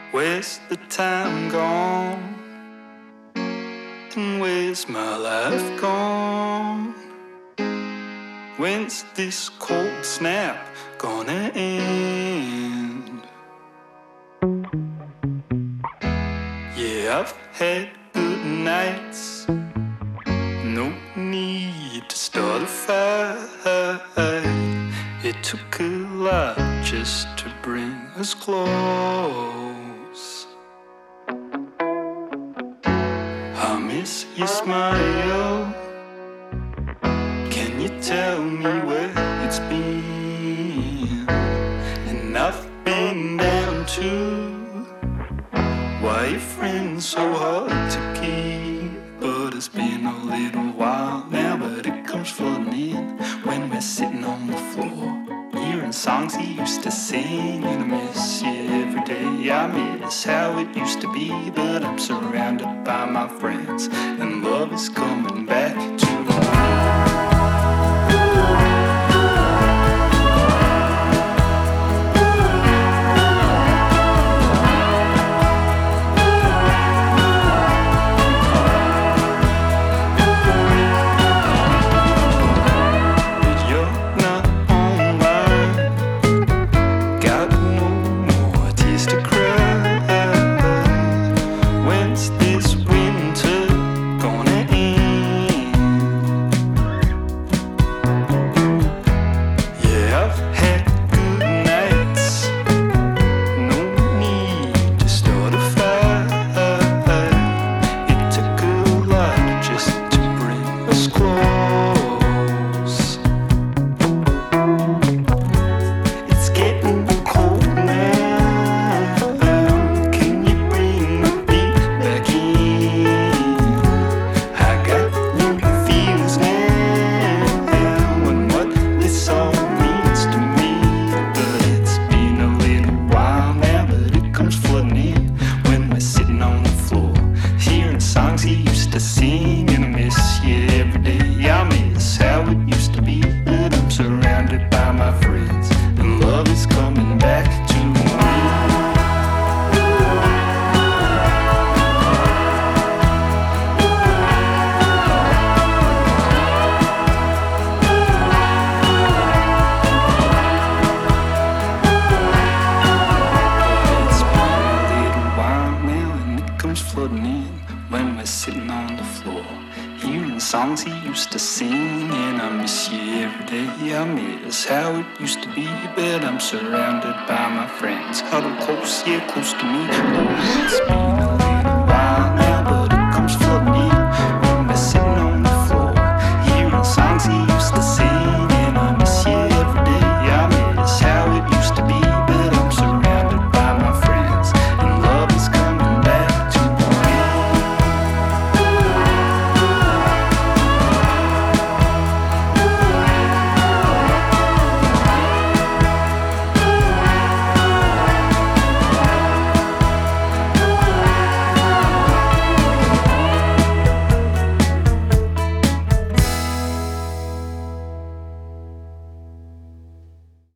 Where's the time gone? And where's my life gone? When's this cold snap gonna end? Yeah, I've had good nights, no need to start a fight. It took a lot just to bring us close. I miss your smile. Can you tell me where it's been? And I've been down too. Why your friends so hard to keep? But it's been a little while now, but it comes flooding in when we're sitting on the floor, hearing songs he used to sing. And I miss you every day. I miss how it used to be, but I'm surrounded by my friends, and love is coming back to me. Songs he used to sing, and I miss you every day. I miss how it used to be, but I'm surrounded by my friends, huddled close, yeah, close to me. Oh, it's been a